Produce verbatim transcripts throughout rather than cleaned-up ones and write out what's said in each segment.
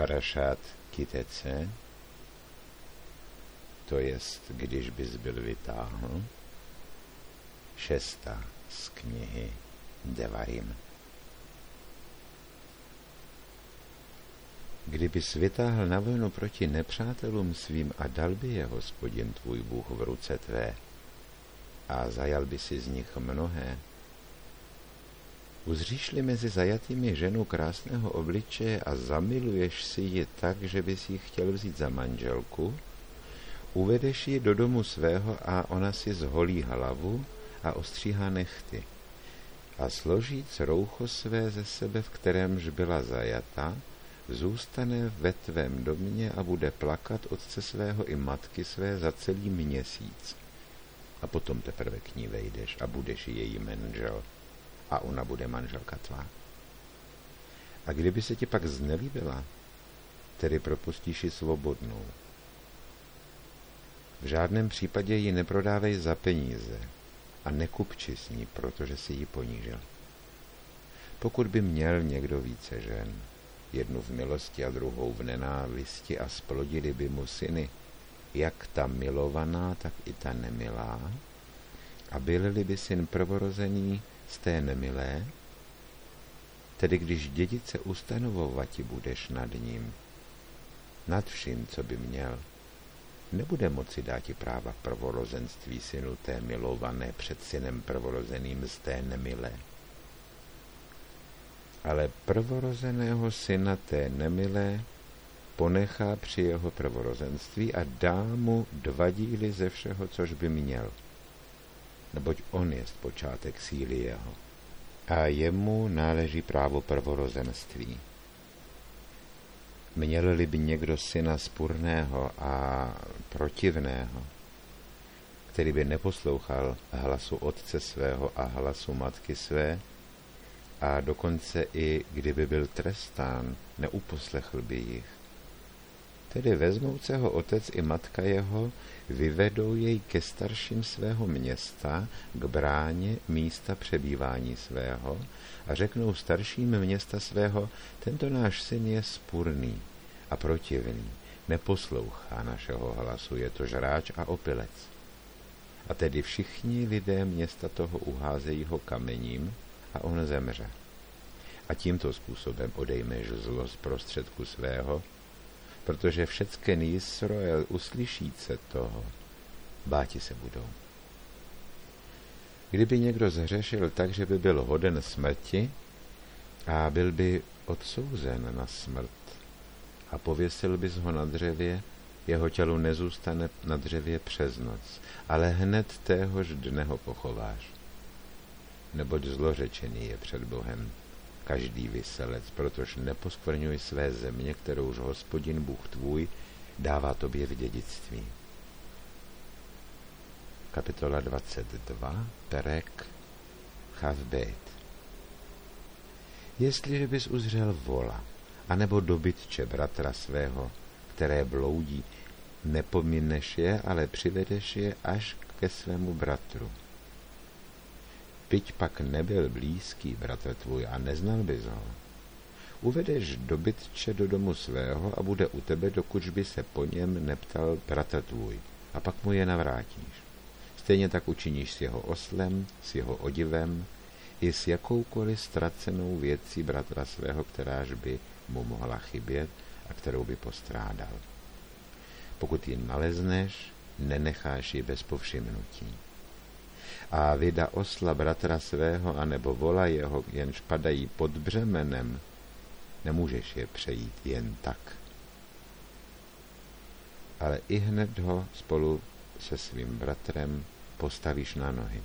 Parašát Kitece, to jest, když bys byl vytáhl, šestá z knihy Devarim. Kdybys vytáhl na vojnu proti nepřátelům svým a dal by je Hospodin tvůj Bůh v ruce tvé a zajal by si z nich mnohé, uzříš-li mezi zajatými ženu krásného obličeje a zamiluješ si ji tak, že bys ji chtěl vzít za manželku, uvedeš ji do domu svého a ona si zholí hlavu a ostříhá nehty a složí roucho své ze sebe, v kterémž byla zajata, zůstane ve tvém domě a bude plakat otce svého i matky své za celý měsíc. A potom teprve k ní vejdeš a budeš její manžel a ona bude manželka tvá. A kdyby se ti pak znelíbila, tedy propustíš ji svobodnou. V žádném případě ji neprodávej za peníze a nekupči s ní, protože si ji ponížil. Pokud by měl někdo více žen, jednu v milosti a druhou v nenávisti a splodili by mu syny, jak ta milovaná, tak i ta nemilá, a byl-li by syn prvorozený z té nemilé, tedy když dědice ustanovovati budeš nad ním, nad vším, co by měl, nebude moci dáti práva prvorozenství synu té milované před synem prvorozeným z té nemilé. Ale prvorozeného syna té nemilé ponechá při jeho prvorozenství a dá mu dva díly ze všeho, což by měl, neboť on jest počátek síly jeho a jemu náleží právo prvorozenství. Měl-li by někdo syna spurného a protivného, který by neposlouchal hlasu otce svého a hlasu matky své, a dokonce i kdyby byl trestán, neuposlechl by jich. Tedy vezmou se ho otec i matka jeho, vyvedou jej ke starším svého města, k bráně místa přebývání svého a řeknou starším města svého, tento náš syn je spurný a protivný, neposlouchá našeho hlasu, je to žráč a opilec. A tedy všichni lidé města toho uházejí ho kamením a on zemře. A tímto způsobem odejmeš zlo z prostředku svého, protože všecken Jisroel uslyšíce toho, báti se budou. Kdyby někdo zhřešil tak, že by byl hoden smrti a byl by odsouzen na smrt a pověsil bys ho na dřevě, jeho tělo nezůstane na dřevě přes noc, ale hned téhož dne ho pochováš. Neboť zlořečený je před Bohem každý vyselec, protože neposkvrňuj své země, kterouž Hospodin Bůh tvůj dává tobě v dědictví. Kapitola dvacet dva, Perek Chavbejt. Jestliže bys uzřel vola, anebo dobytče bratra svého, které bloudí, nepomineš je, ale přivedeš je až ke svému bratru. Byť pak nebyl blízký bratr tvůj a neznal bys ho, uvedeš dobytče do domu svého a bude u tebe, dokud by se po něm neptal bratr tvůj, a pak mu je navrátíš. Stejně tak učiníš s jeho oslem, s jeho odivem i s jakoukoliv ztracenou věcí bratra svého, kteráž by mu mohla chybět a kterou by postrádal. Pokud ji nalezneš, nenecháš ji bez povšimnutí. A vida osla bratra svého, anebo vola jeho, jenž padají pod břemenem, nemůžeš je přejít jen tak. Ale i hned ho spolu se svým bratrem postavíš na nohy.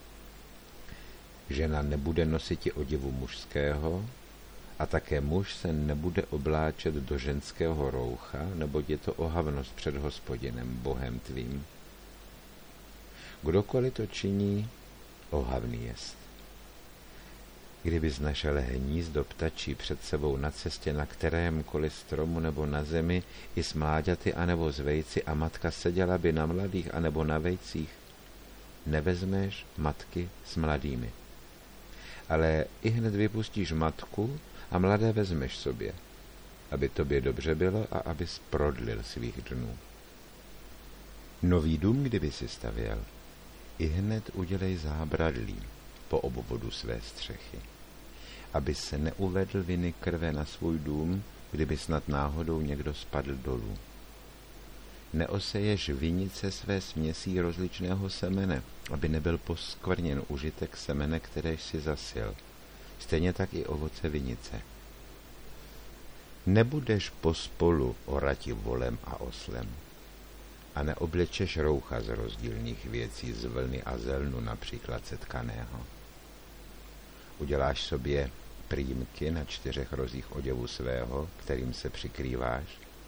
Žena nebude nositi oděvu mužského a také muž se nebude obláčet do ženského roucha, neboť je to ohavnost před Hospodinem, Bohem tvým. Kdokoliv to činí, ohavný jest. Kdybys našel hnízdo ptačí před sebou na cestě na kterémkoliv stromu nebo na zemi, i s mláďaty anebo s vejci, a matka seděla by na mladých anebo na vejcích, nevezmeš matky s mladými. Ale i hned vypustíš matku a mladé vezmeš sobě. aby tobě dobře bylo a abys prodlil svých dnů. Nový dům, kdyby si stavěl, i hned udělej zábradlí po obvodu své střechy, aby se neuvedl viny krve na svůj dům, kdyby snad náhodou někdo spadl dolů. Neoseješ vinice své směsí rozličného semene, aby nebyl poskvrněn užitek semene, kteréž si zasil. Stejně tak i ovoce vinice. Nebudeš pospolu orati volem a oslem a neoblečeš roucha z rozdílných věcí, z vlny a zelnu například setkaného. Uděláš sobě prýmky na čtyřech rozích oděvu svého, kterým se přikrýváš,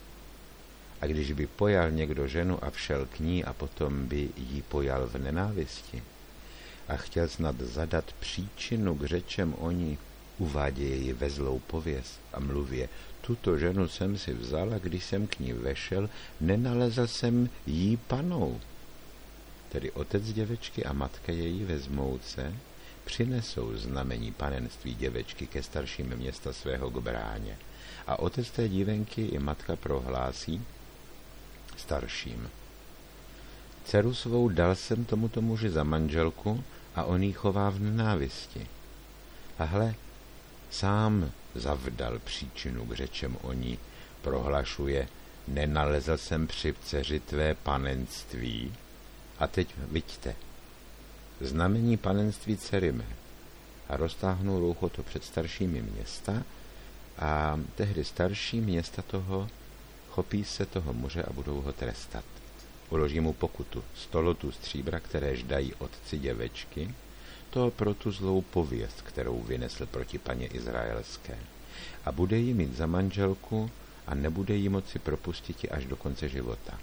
a když by pojal někdo ženu a všel k ní a potom by jí pojal v nenávisti a chtěl snad zadat příčinu k řečem o ní, uváděje ji ve zlou pověst a mluvě: tuto ženu jsem si vzal a když jsem k ní vešel, nenalezl jsem jí panou. Tedy otec děvečky a matka její vezmou se, přinesou znamení panenství děvečky ke starším města svého k bráně a otec té dívenky i matka prohlásí starším: dceru svou dal jsem tomuto muži za manželku a on jí chová v nenávisti. A hle, sám zavdal příčinu k řečem o ní, prohlašuje: nenalezl jsem při dceři tvé panenství. A teď viďte, znamení panenství dcery mé. A roztáhnou roucho to před staršími města a tehdy starší města toho chopí se toho muže a budou ho trestat. Uloží mu pokutu sto lotů stříbra, kteréž dají otci děvečky, to pro tu zlou pověst, kterou vynesl proti paně izraelské. A bude jí mít za manželku a nebude jí moci propustit až do konce života.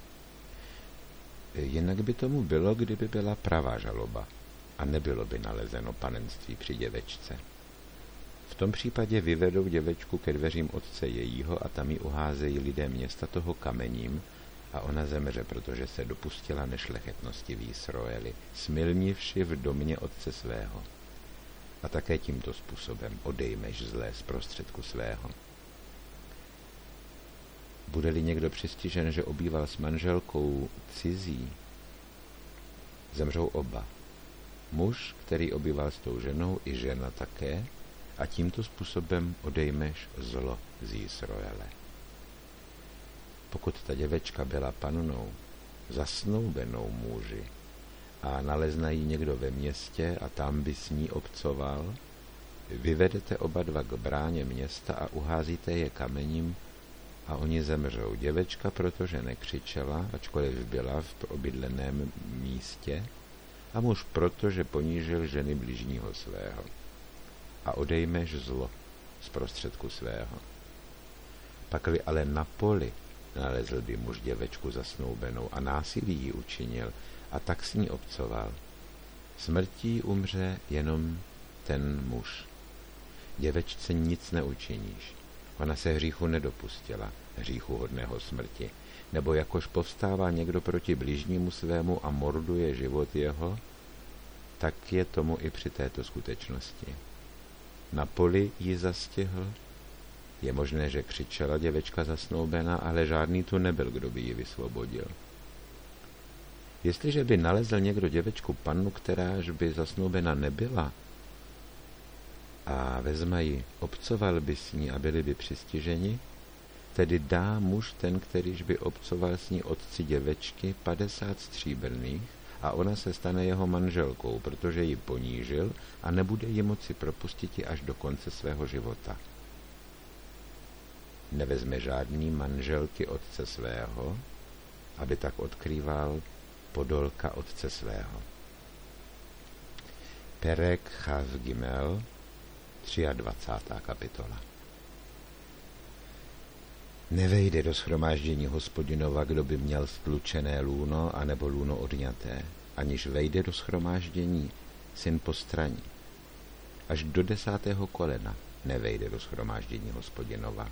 Jinak by tomu bylo, kdyby byla pravá žaloba a nebylo by nalezeno panenství při děvečce. V tom případě vyvedou děvečku ke dveřím otce jejího a tam ji uházejí lidé města toho kamením a ona zemře, protože se dopustila nešlechetnosti v Jisroeli, smilnivši v domě otce svého. A také tímto způsobem odejmeš zlé z prostředku svého. Bude-li někdo přistižen, že obýval s manželkou cizí, zemřou oba. Muž, který obýval s tou ženou, i žena také, a tímto způsobem odejmeš zlo z Jisroele. Pokud ta děvečka byla pannou, zasnoubenou muži, a nalezne ji někdo ve městě a tam by s ní obcoval, vyvedete oba dva k bráně města a uházíte je kamením a oni zemřou. Děvečka, protože nekřičela, ačkoliv byla v obydleném místě, a muž, protože ponížil ženy bližního svého. A odejmeš zlo z prostředku svého. Pakli ale na poli nalezl by muž děvečku zasnoubenou a násilí ji učinil a tak s ní obcoval. Smrtí umře jenom ten muž. Děvečce nic neučiníš. Ona se hříchu nedopustila, hříchu hodného smrti. Nebo jakož povstává někdo proti bližnímu svému a morduje život jeho, tak je tomu i při této skutečnosti. Na poli ji zastihl. Je možné, že křičela děvečka zasnoubená, ale žádný tu nebyl, kdo by ji vysvobodil. Jestliže by nalezl někdo děvečku pannu, kteráž by zasnoubena nebyla, a vezme ji, obcoval by s ní a byli by přistiženi, tedy dá muž ten, kterýž by obcoval s ní otci děvečky, padesát stříbrných a ona se stane jeho manželkou, protože ji ponížil a nebude ji moci propustit až do konce svého života. Nevezme žádný manželky otce svého, aby tak odkrýval podolka otce svého. Perek Chav Gimel, dvacátá třetí kapitola. Nevejde do shromáždění Hospodinova, kdo by měl sklučené lůno, anebo lůno odňaté, aniž vejde do shromáždění syn postraní. Až do desátého kolena nevejde do shromáždění Hospodinova.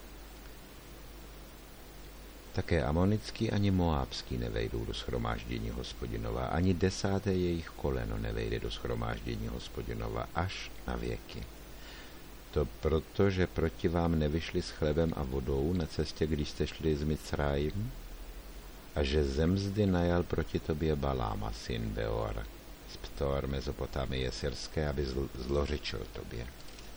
Také amonický ani moábský nevejdou do shromáždění Hospodinova, ani desáté jejich koleno nevejde do shromáždění Hospodinova až na věky. To proto, že proti vám nevyšli s chlebem a vodou na cestě, když jste šli z Micrajim, a že ze mzdy najal proti tobě Baláma, syn Beor, z Ptor Mezopotámie syrské, aby zl- zlořečil tobě.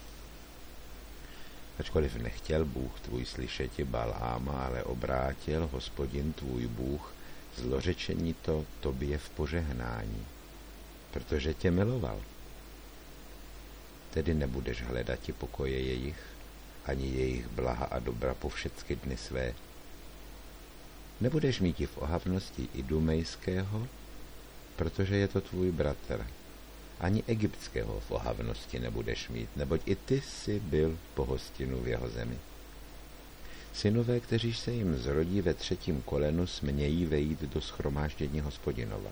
Ačkoliv nechtěl Bůh tvůj slyšeti Baláma, ale obrátil Hospodin tvůj Bůh zlořečení to tobě v požehnání, protože tě miloval. Tedy nebudeš hledat pokoje jejich, ani jejich blaha a dobra po všechny dny své. Nebudeš mít v ohavnosti idumejského, protože je to tvůj bratr. Ani egyptského v ohavnosti nebudeš mít, neboť i ty jsi byl pohostinu v jeho zemi. Synové, kteří se jim zrodí ve třetím kolenu, smějí vejít do shromáždění Hospodinova.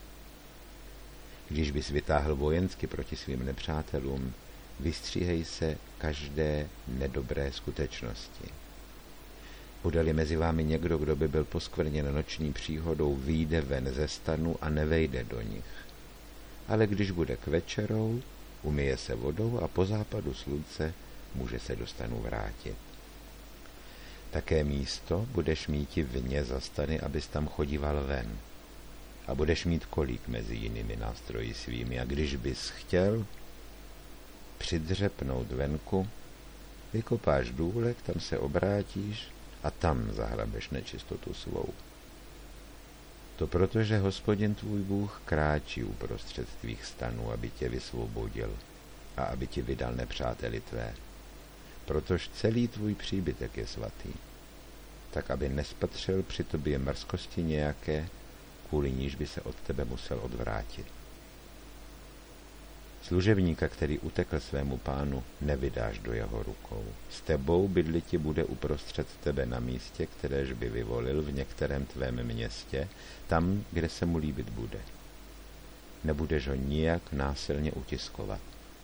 Když bys vytáhl vojensky proti svým nepřátelům, vystříhej se každé nedobré skutečnosti. Bude-li mezi vámi někdo, kdo by byl poskvrněn noční příhodou, vyjde ven ze stanu a nevejde do nich. Ale když bude k večerou, umyje se vodou a po západu slunce může se do stanu vrátit. Také místo budeš míti vně za stany, abys tam chodíval ven. A budeš mít kolík mezi jinými nástroji svými. A když bys chtěl přidřepnout venku, vykopáš důlek, tam se obrátíš a tam zahrabeš nečistotu svou. To proto, že Hospodin tvůj Bůh kráčí uprostřed tvých stanů, aby tě vysvobodil a aby ti vydal nepřáteli tvé. Protož celý tvůj příbytek je svatý, tak aby nespatřil při tobě mrzkosti nějaké, kvůli níž by se od tebe musel odvrátit. Služebníka, který utekl svému pánu, nevydáš do jeho rukou. S tebou bydliti bude uprostřed tebe na místě, kteréž by vyvolil v některém tvém městě, tam, kde se mu líbit bude. Nebudeš ho nijak násilně utiskovat.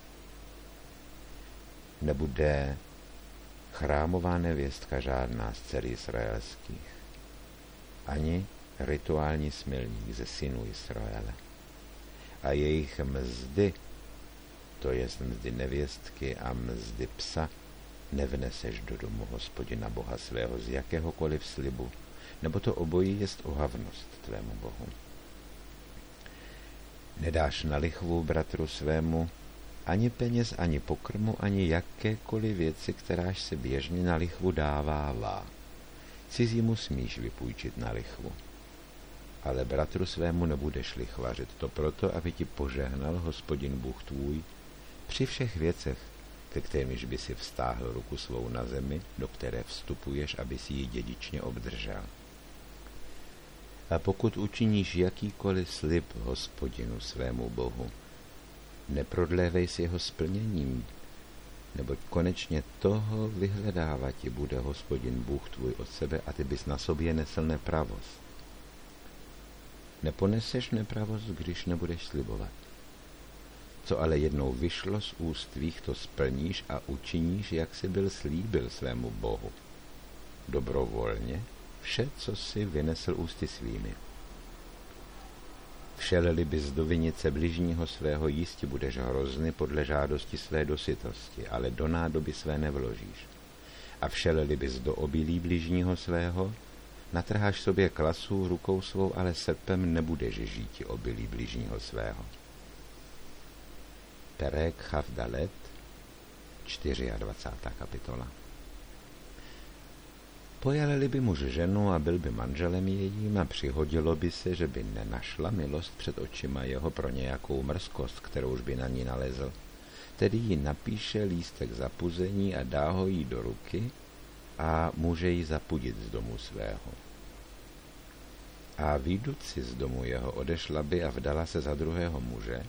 Nebude chrámová nevěstka žádná z dcer izraelských, ani rituální smilník ze synů Izraele. A jejich mzdy, to jest mzdy nevěstky a mzdy psa, nevneseš do domu Hospodina Boha svého z jakéhokoliv slibu, nebo to obojí jest ohavnost tvému Bohu. Nedáš na lichvu bratru svému ani peněz, ani pokrmu, ani jakékoliv věci, kteráž se běžně na lichvu dávává. Cizímu smíš vypůjčit na lichvu, ale bratru svému nebudeš lichvařit, to proto, aby ti požehnal Hospodin Bůh tvůj při všech věcech, ke kterýmž by si vztáhl ruku svou na zemi, do které vstupuješ, aby si ji dědičně obdržel. A pokud učiníš jakýkoliv slib Hospodinu svému Bohu, neprodlévej si jeho splněním, neboť konečně toho vyhledávat ti bude Hospodin Bůh tvůj od sebe a ty bys na sobě nesl nepravost. Neponeseš nepravost, když nebudeš slibovat. Co ale jednou vyšlo z úst tvých, to splníš a učiníš, jak jsi byl slíbil svému Bohu. Dobrovolně vše, co jsi vynesl ústy svými. Všel-li bys do vinice bližního svého, jistě budeš hrozny podle žádosti své dosytosti, ale do nádoby své nevložíš. A všel-li bys do obilí bližního svého, natrháš sobě klasu rukou svou, ale srpem nebudeš žíti obilí bližního svého. Perek Chavdalet, dvacátá čtvrtá kapitola. Pojal-li by muž ženu a byl by manželem jejím a přihodilo by se, že by nenašla milost před očima jeho pro nějakou mrzkost, kterou už by na ní nalezl, tedy jí napíše lístek zapuzení a dá ho jí do ruky a může ji zapudit z domu svého. A výjduci z domu jeho odešla by a vdala se za druhého muže,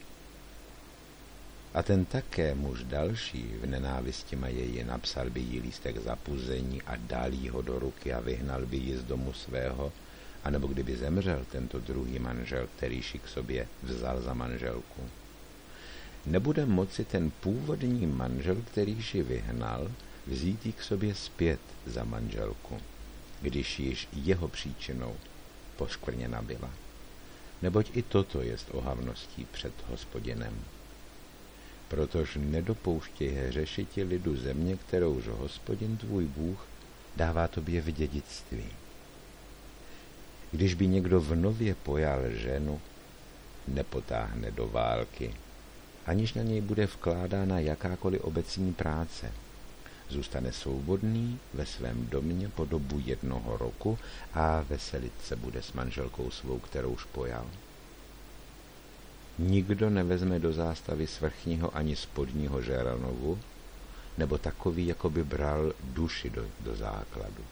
a ten také muž další v nenávisti její napsal by jí lístek zapuzení a dal jí ho do ruky a vyhnal by ji z domu svého, anebo kdyby zemřel tento druhý manžel, kterýž ji k sobě vzal za manželku. Nebude moci ten původní manžel, kterýž ji vyhnal, vzít ji k sobě zpět za manželku, když již jeho příčinou poškvrněna byla. Neboť i toto jest ohavností před Hospodinem. Protož nedopouštěj hřešiti lidu země, kterouž Hospodin tvůj Bůh dává tobě v dědictví. Když by někdo vnově pojal ženu, nepotáhne do války, aniž na něj bude vkládána jakákoliv obecní práce. Zůstane svobodný ve svém domě po dobu jednoho roku a veselit se bude s manželkou svou, kterouž pojal. Nikdo nevezme do zástavy svrchního ani spodního žeranovu, nebo takový, jako by bral duši do, do základu.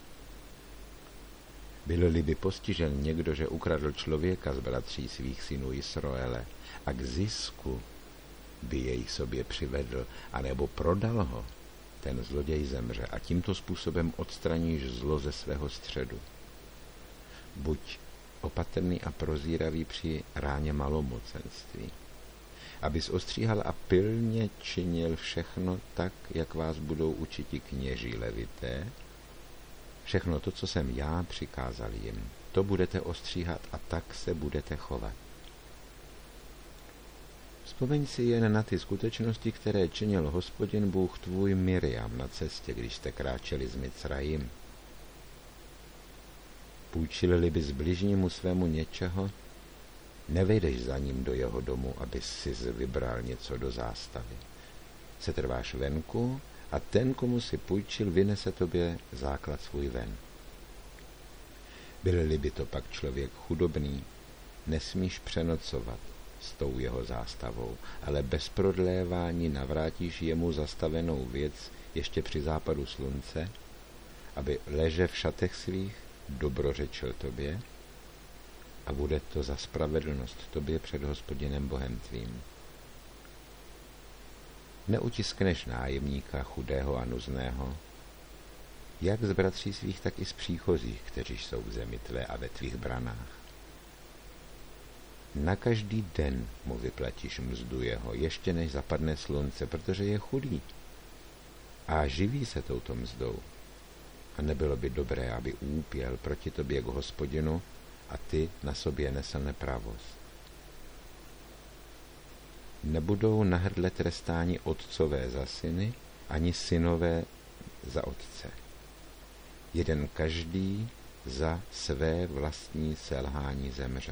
Byl-li by postižen někdo, že ukradl člověka z bratří svých synů Israele a k zisku by jej sobě přivedl, anebo prodal ho, ten zloděj zemře a tímto způsobem odstraníš zlo ze svého středu. Buď opatrný a prozíravý při ráně malomocenství, abys ostříhal a pilně činil všechno tak, jak vás budou učiti kněží levité. Všechno to, co jsem já přikázal jim, to budete ostříhat a tak se budete chovat. Vzpomeň si jen na ty skutečnosti, které činil Hospodin Bůh tvůj Miriam na cestě, když jste kráčeli z Micrajim. Půjčil-li bys bližnímu svému něčeho, nevejdeš za ním do jeho domu, abys si vybral něco do zástavy. Setrváš venku a ten, komu si půjčil, vynese tobě základ svůj ven. Byl-li by to pak člověk chudobný, nesmíš přenocovat s tou jeho zástavou, ale bez prodlévání navrátíš jemu zastavenou věc ještě při západu slunce, aby leže v šatech svých dobrořečil tobě a bude to za spravedlnost tobě před Hospodinem Bohem tvým. Neutiskneš nájemníka chudého a nuzného, jak z bratří svých, tak i z příchozích, kteří jsou v zemi tvé a ve tvých branách. Na každý den mu vyplatíš mzdu jeho, ještě než zapadne slunce, protože je chudý a živí se touto mzdou. A nebylo by dobré, aby úpěl proti tobě k Hospodinu a ty na sobě nesl nepravost. Nebudou na hrdle trestáni otcové za syny, ani synové za otce. Jeden každý za své vlastní selhání zemře.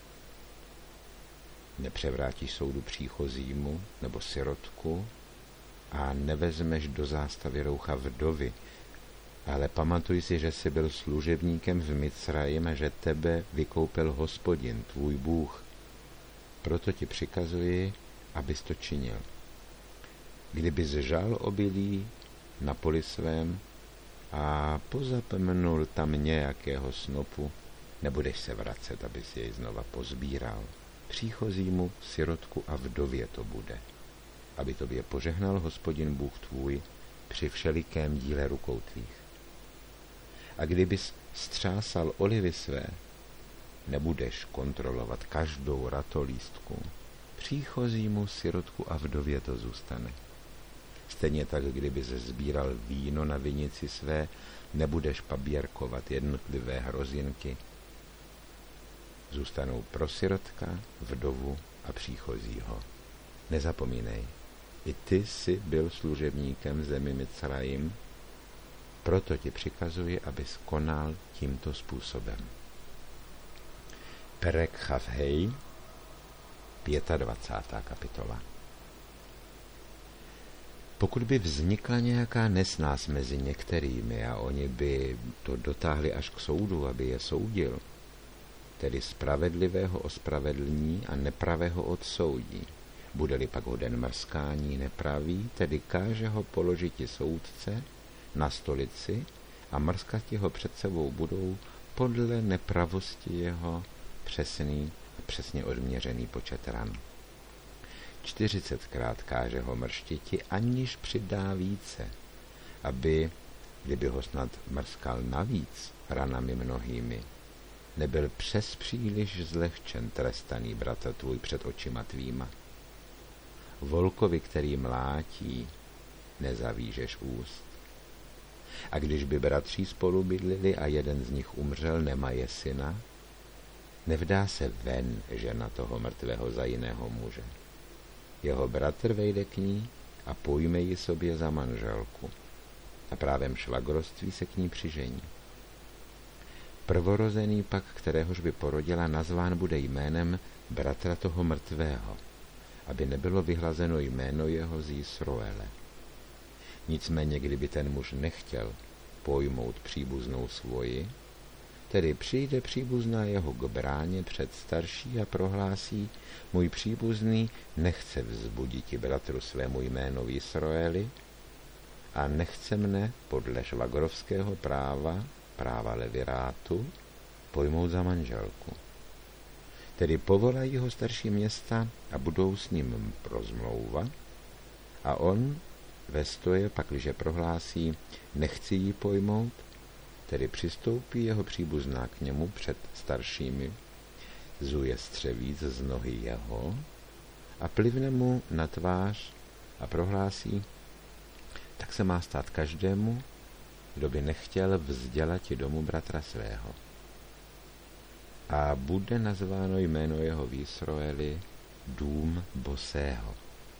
Nepřevrátíš soudu příchozímu nebo sirotku a nevezmeš do zástavy roucha vdovy, ale pamatuj si, že jsi byl služebníkem v Micrajim a že tebe vykoupil Hospodin, tvůj Bůh. Proto ti přikazuji, abys to činil. Kdybys žal obilí na poli svém a pozapomnul tam nějakého snopu, nebudeš se vracet, abys jej znova pozbíral. Příchozímu, sirotku a vdově to bude, aby tobě požehnal Hospodin Bůh tvůj při všelikém díle rukou tvých. A kdybys střásal olivy své, nebudeš kontrolovat každou ratolístku. Příchozímu, sirotku a vdově to zůstane. Stejně tak, kdybys sbíral víno na vinici své, nebudeš paběrkovat jednotlivé hrozinky. Zůstanou pro sirotka, vdovu a příchozího. Nezapomínej, i ty jsi byl služebníkem zemi Micrajim, proto ti přikazuji, abys konal tímto způsobem. Perek Chavhej, dvacátá pátá kapitola. Pokud by vznikla nějaká nesnáz mezi některými a oni by to dotáhli až k soudu, aby je soudil, tedy spravedlivého ospravedlní a nepravého odsoudí, bude-li pak hoden mrskání nepravý, tedy káže ho položiti soudce na stolici a mrskati ho před sebou budou podle nepravosti jeho přesný a přesně odměřený počet ran. Čtyřicetkrát káže ho mrštiti, aniž přidá více, aby, kdyby ho snad mrskal navíc ranami mnohými, nebyl přes příliš zlehčen trestaný bratr tvůj před očima tvýma. Volkovi, který mlátí, nezavížeš úst. A když by bratří spolu bydlili a jeden z nich umřel, nemaje syna, nevdá se ven žena toho mrtvého za jiného muže. jeho bratr vejde k ní a pojme ji sobě za manželku a právem švagrovství se k ní přižení. Prvorozený pak, kteréhož by porodila, nazván bude jménem bratra toho mrtvého, aby nebylo vyhlazeno jméno jeho z Jisroele. Nicméně, kdyby ten muž nechtěl pojmout příbuznou svoji, tedy přijde příbuzná jeho k bráně před starší a prohlásí: můj příbuzný nechce vzbuditi bratru svému jméno v Jisroeli a nechce mne podle švagrovského práva, práva levirátu, pojmout za manželku. Tedy povolají ho starší města a budou s ním rozmlouvat a on ve stoje pakliže prohlásí: nechci ji pojmout, tedy přistoupí jeho příbuzná k němu před staršími, zuje střevíc z nohy jeho a plivne mu na tvář a prohlásí: tak se má stát každému, kdo by nechtěl vzdělati domu bratra svého. A bude nazváno jméno jeho v Jisroeli dům bosého.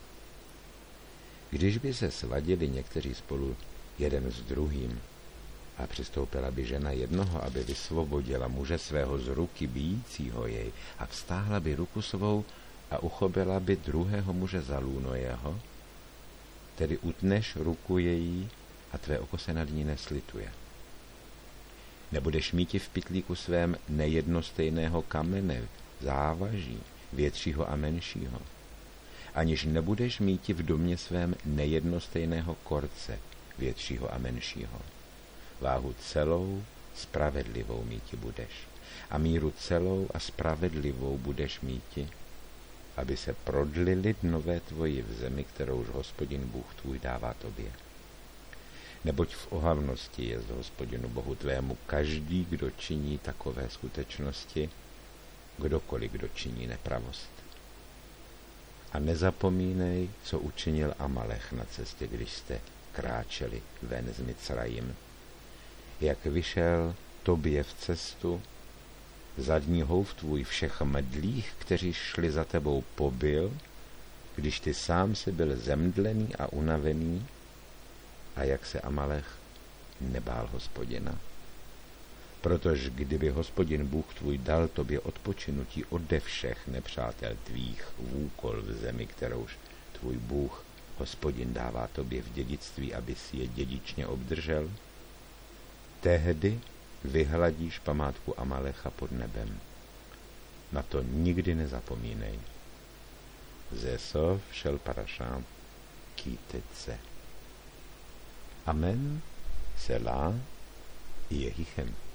Když by se svadili někteří spolu jeden s druhým a přistoupila by žena jednoho, aby vysvobodila muže svého z ruky bijícího jej a vztáhla by ruku svou a uchopila by druhého muže za lůno jeho, tedy utneš ruku její a tvé oko se nad ní neslituje. Nebudeš míti v pytlíku svém nejednostejného kamene, závaží, většího a menšího, aniž nebudeš míti v domě svém nejednostejného korce, většího a menšího. Váhu celou, spravedlivou míti budeš a míru celou a spravedlivou budeš míti, aby se prodlili dnové tvoji v zemi, kterouž Hospodin Bůh tvůj dává tobě. Neboť v ohavnosti je z Hospodinu Bohu tvému každý, kdo činí takové skutečnosti, kdokoliv, kdo činí nepravost. A nezapomínej, co učinil Amalech na cestě, když jste kráčeli ven z Micrajim. Jak vyšel tobě v cestu, zadní houv tvůj všech medlých, kteří šli za tebou, pobil, když ty sám si byl zemdlený a unavený, a jak se Amalech nebál Hospodina. Protože kdyby Hospodin Bůh tvůj dal tobě odpočinutí ode všech nepřátel tvých v úkol v zemi, kterouž tvůj Bůh Hospodin dává tobě v dědictví, aby si je dědičně obdržel, tehdy vyhladíš památku Amalecha pod nebem. Na to nikdy nezapomínej. Zesov šel parašám kýtece. Amen, Selah, Jehichem.